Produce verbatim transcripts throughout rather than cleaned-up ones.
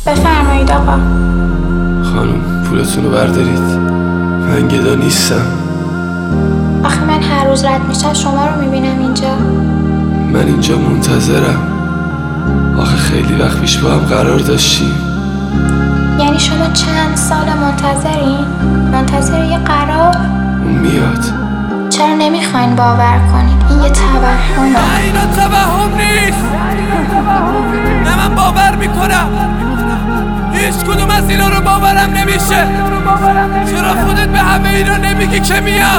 بفرمایید آقا. خانم پولتون رو بردارید، من گدا نیستم. آخه من هر روز رد میشم شما رو میبینم اینجا. من اینجا منتظرم. آخه خیلی وقت پیش با هم قرار داشتیم. یعنی شما چند سال منتظرین؟ منتظر یه قرار؟ اون میاد. چرا نمیخواین باور کنید؟ این یه توهمه. نه اینا توهم نیست، نه من باور میکنم. هیچ کدوم از اینا رو باورم نمیشه. چرا خودت به همه اینا نمیگی که میاد؟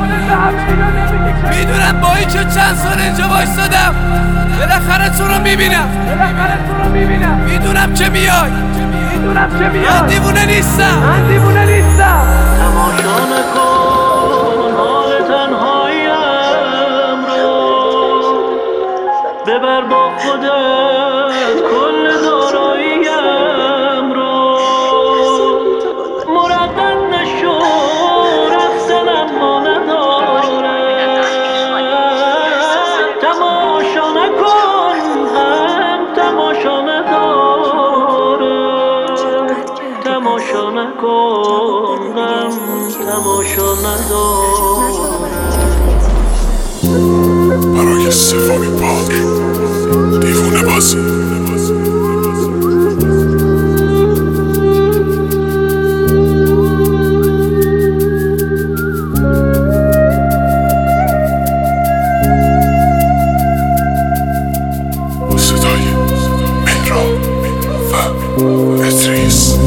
میدونم با این که چند سال اینجا وایستادم بالاخره تو رو میبینم. میدونم که میای. من دیوونه نیستم. من دیوونه نیستم. تماشا نکن حال تنهاییم رو، ببر با خودت کل داراییم رو. مردد نشو رفتن اما نداره. تماشا نکن هم تماشا نداره. تماشا نکن غم تماشا نداره. برای سومی بار دیوونه بازی. صدای مهران و ادریس.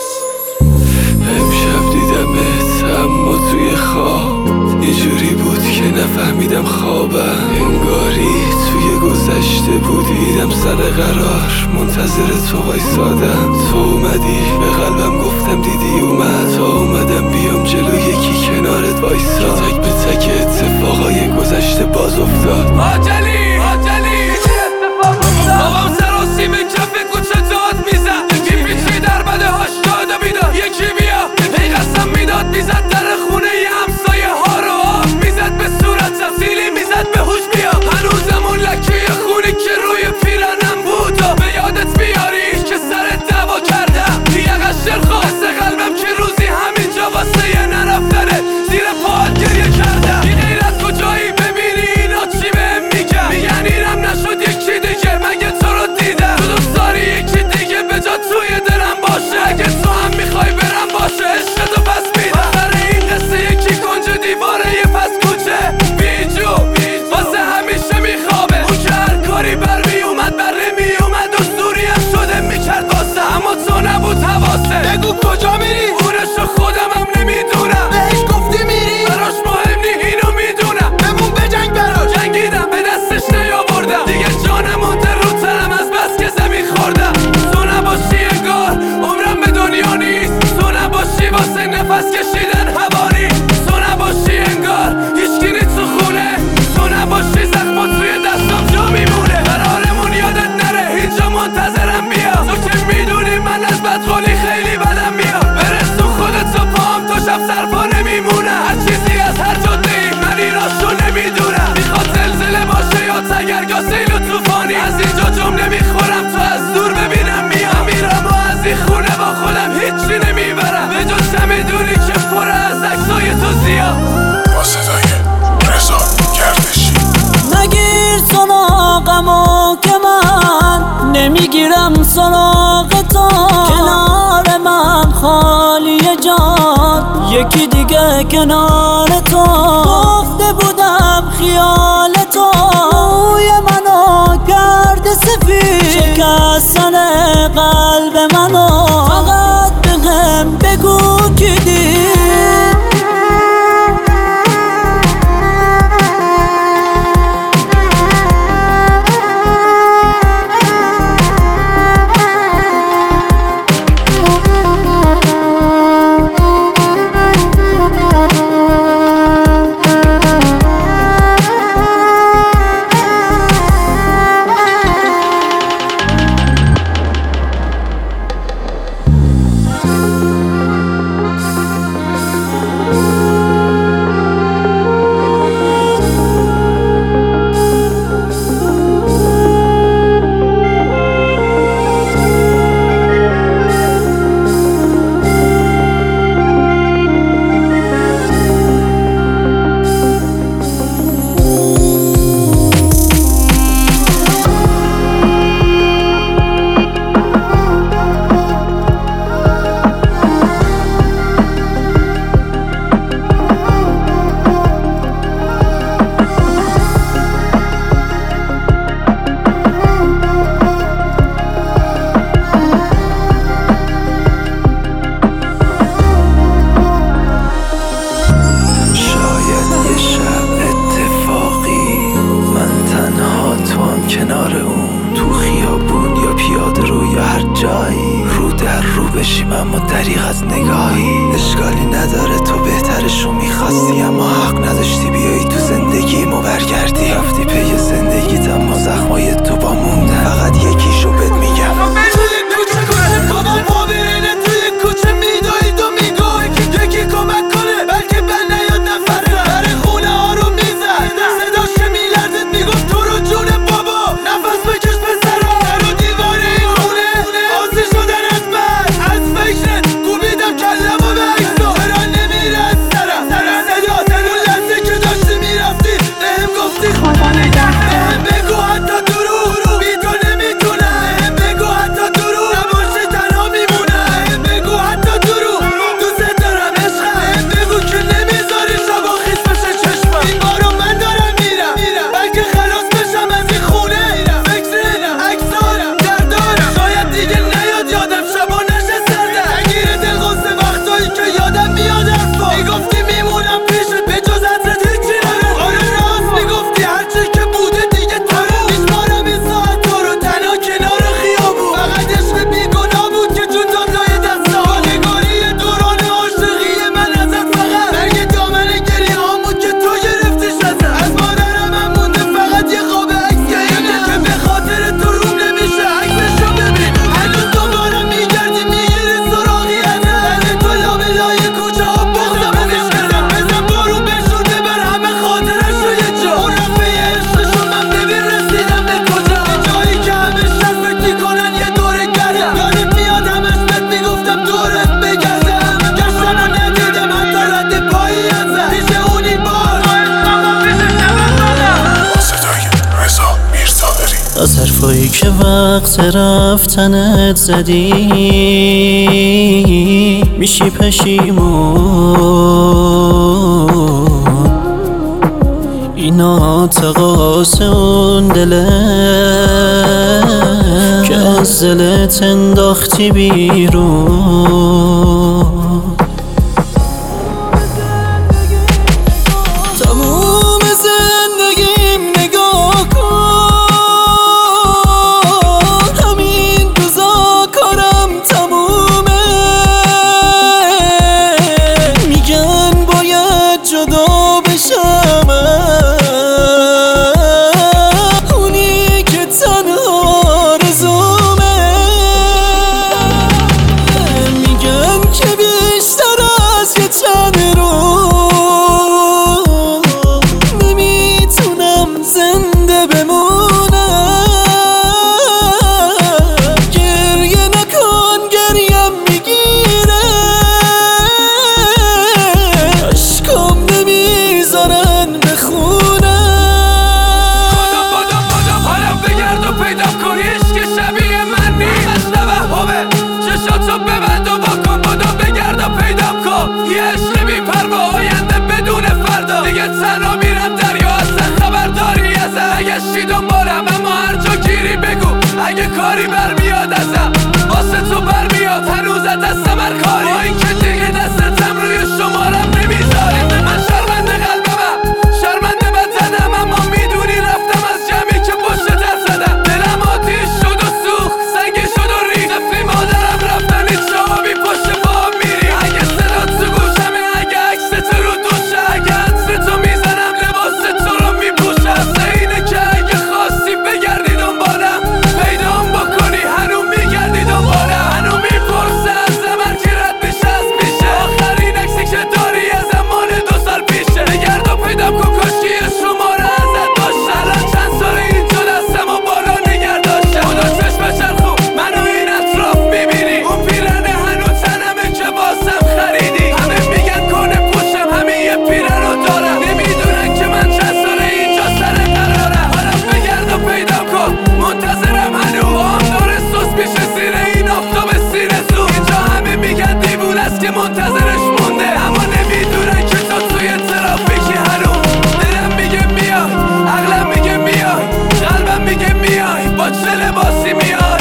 امشب دیدمت اما توی خواب یه جوری بود که نفهمیدم خوابم. انگاری توی گذشته بودیدم سر قرار منتظر تو وایسادم. تو اومدی به قلبم گفتم دیدی اومد. تا اومدم بیام جلو یکی کنارت وایساد. تک به تک اتفاقای گذشته باز افتاد. آجلی آجلی اتفاق افتاد. بابام سراسی به کف کوچه داد میزد. یکی پیچی در بده هشتاد میداد. یکی بیا هی قسم میداد میزد در خونه ی همسایه ها رو آب میزد به صورت تفصیلی میزد به هوش بیا. هنوزم اون لکه خونی که روی پیرنم بود و به یادت بیاری که سر دعوا کردم. یه قشر خواست قلبم که روزی همینجا واسه یه نرفتنه زیر پاهات گریه کردم. بی غیرت کجایی ببینی اینا چی بهم میگن؟ میگن اینم نشد یکی دیگه مگه تو رو دیدم. تو دوست داری یکی دیگه به جا توی دلم باشه. اگه تو هم میخوای برم باشه عشقتو پس میدم. آخر این قصه یکی کنج دیواره یه پس کوچه بیجو واسه همیشه میخوابه. اون که هر کاری بر میومد بر نمیومد دستوری هم شده میکرد واسه. اما تو نبود حواسه. بگو کجا میری؟ اونشو خودم هم نمیدونم. بهش گفتی میری؟ براش مهم نی اینو میدونم. بمون بجنگ براش. جنگیدم به دستش نیاوردم. دیگه جانم مونده رو تنم از بس که زمین خوردم. تو نباشی انگار عمرم به دنیا نیست. تو نباشی واسه نفس کشیدن هوا نیست. تو نباشی انگار هیچکی نیست تو خونه. تو نباشی زخما توی دستم جا میمونه. قرارمون یادت نره اینجا منتظرم بیا. تو که میدونی من از بدخولی خیلی بدم میاد. برسون خودت و پام تو شب سرپا نمیمونه. هر چیزی از هر جاده ای من ایناشو نمیدونم. میخواد زلزله باشه یا تگرگاه سیل و توفانی. از اینجا جمله میخورم تو از دور ببینم میام. میرم و از این خونه با خودم هیچی نمیبرم به جز چمدونی که پر از عکسای تو زیاد. با صدای رضا گردشی. نگیر سراغمو که من نمیگیرم سراغ تو. کنار من خالی جان یکی دیگه کنار تو. گفته بودم خیال تو روی منو کرده سفید. شکستن قلب منو فقط بهم بگو کی دید. بشیم اما دریغ از نگاهی. اشکالی نداره تو بهترشو میخواستی اما حق نداشتی بیایی تو زندگیمو برگردی. رفتی پی زندگیت اما زخمای تو با موندن. فقط یکیشو بهت میگم از حرفایی که وقت رفتنت زدی میشی پشیمون. اینا تقاس اون دله که از دلت انداختی بیرون. تموم زندگیم نگاه کن، همین روزا کارم تمومه. میگن باید جدا بشم، اونی که تنها رزومه. میگن که بیشتر از یه چند روز نمیتونم زنده بمونم. گریه نکن گریم میگیره، عشقام نمیذارن بخونم. بادم بادم بادم حالم بگرد و پیدا کن عشق شبیه من نیست. از توهمه چشاتو ببند و باکن. بادم بگرد و پیدا کن یه عشق بی پروا، آینده بدون فردا. دیگه تنها میرم دریا، اصلا خبرداری ازم نگشتی دنبالم، اما هر جا گیری بگو اگه کاری برمیاد ازم. واسه تو برمیاد هنوز از دستم هر کاری، با این که دیگه دستتم روی شمارم نمیذاری. من شرمنده قلبمم، شرمنده بدنم، اما میدونی رفتم از جمعی که پشت در زدم. دلم آتیش شد و سوخت، سنگی شد و ریخت. قفلی مادرم رفتن هیچ جوابی پشت پاهم میری. اگه صدات تو گوشمه، اگه عکست رو دوشه، اگه عطر تو میزنم لباس تو رو میپوشم. اصلا اینه که اگه خواستی بگردی دنبالم، پیدام بکنی هنو میگردی دنبالم. هنو میپرسه ازم هر کی رد میشه از پیشه. آخرین عکسی که داری از زمان دو سال پیشه. بگرد و پیدام کن کاشکی یه شماره ازت داشت. الان چند سال اینجا دستم و بالا نگر داشتم. خدا چشم چرخون منو این اطراف میبینی، اون پیرنه هنو تنمه که باسم خریدی. همه میگن کنه پوشم، همین یه پیرن رو دارم. نمیدونن که من چند سال اینجا سر قرارم. حالم بگرد و پیدا کن منتظرم هنو، با هم دور سوس میشه زیر این آفتاب سینه زو. اینجا همه میگن دیوون است که منتظرش مونده، اما نمیدونن که تو توی ترافیکی هنو. دلم میگه میای، عقلم میگه میای، قلبم میگه میای، با چه لباسی میای.